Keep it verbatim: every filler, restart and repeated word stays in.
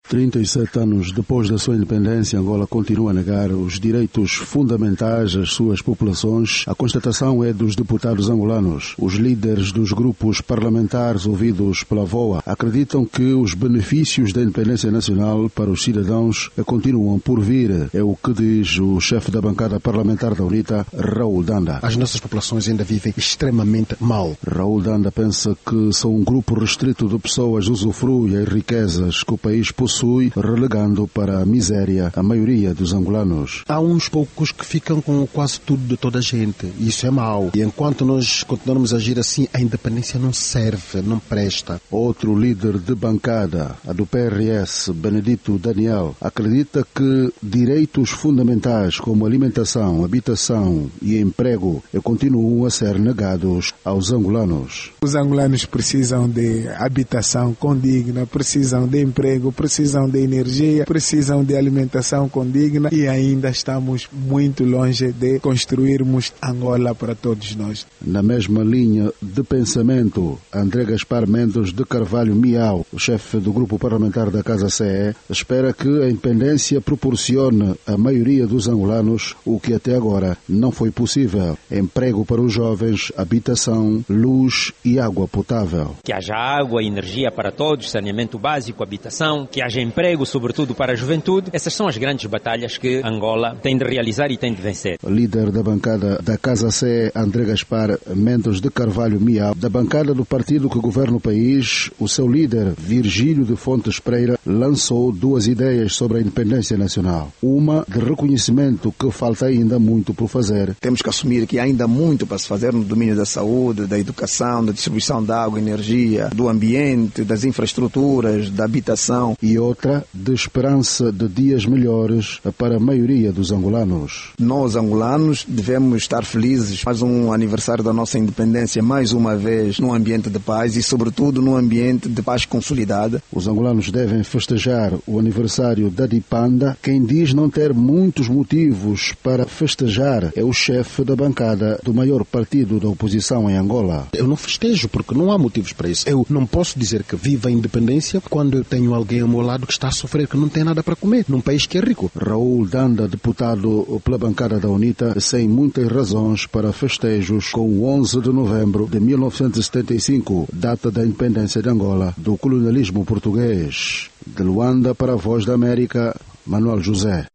trinta e sete anos depois da sua independência, Angola continua a negar os direitos fundamentais às suas populações. A constatação é dos deputados angolanos. Os líderes dos grupos parlamentares ouvidos pela V O A acreditam que os benefícios da independência nacional para os cidadãos continuam por vir. É o que diz o chefe da bancada parlamentar da UNITA, Raul Danda. As nossas populações ainda vivem extremamente mal. Raul Danda pensa que só um grupo restrito de pessoas usufrui as riquezas que o país possui, relegando para a miséria a maioria dos angolanos. Há uns poucos que ficam com quase tudo de toda a gente. Isso é mau. E enquanto nós continuarmos a agir assim, a independência não serve, não presta. Outro líder de bancada, a do P R S, Benedito Daniel, acredita que direitos fundamentais como alimentação, habitação e emprego continuam a ser negados aos angolanos. Os angolanos precisam de habitação condigna, precisam de emprego, precisam de energia, precisam de alimentação condigna e ainda estamos muito longe de construirmos Angola para todos nós. Na mesma linha de pensamento, André Gaspar Mendes de Carvalho Miau, o chefe do grupo parlamentar da Casa C E, espera que a independência proporcione à maioria dos angolanos o que até agora não foi possível: emprego para os jovens, habitação, luz e água potável. Que haja água, energia para todos, saneamento básico, habitação, que haja emprego, sobretudo para a juventude. Essas são as grandes batalhas que Angola tem de realizar e tem de vencer. Líder da bancada da Casa C E, André Gaspar Mendes de Carvalho Miau, da bancada do partido que governa o país, o seu líder, Virgílio de Fontes Pereira, lançou duas ideias sobre a independência nacional. Uma de reconhecimento que falta ainda muito por fazer. Temos que assumir que há ainda muito para se fazer no domínio da saúde, da educação, da distribuição de água, energia, do ambiente, das infraestruturas, da habitação. E outra de esperança de dias melhores para a maioria dos angolanos. Nós, angolanos, devemos estar felizes. Mais um aniversário da nossa independência, mais uma vez, num ambiente de paz e, sobretudo, num ambiente de paz consolidada. Os angolanos devem festejar o aniversário da Dipanda. Quem diz não ter muitos motivos para festejar é o chefe da bancada do maior partido da oposição em Angola. Eu não festejo porque não há motivos para isso. Eu não posso dizer que viva a independência quando eu tenho alguém ao meu lado que está a sofrer, que não tem nada para comer, num país que é rico. Raul Danda, deputado pela bancada da UNITA, sem muitas razões para festejos com o onze de novembro de mil novecentos e setenta e cinco, data da independência de Angola do colonialismo português. De Luanda para a Voz da América, Manuel José.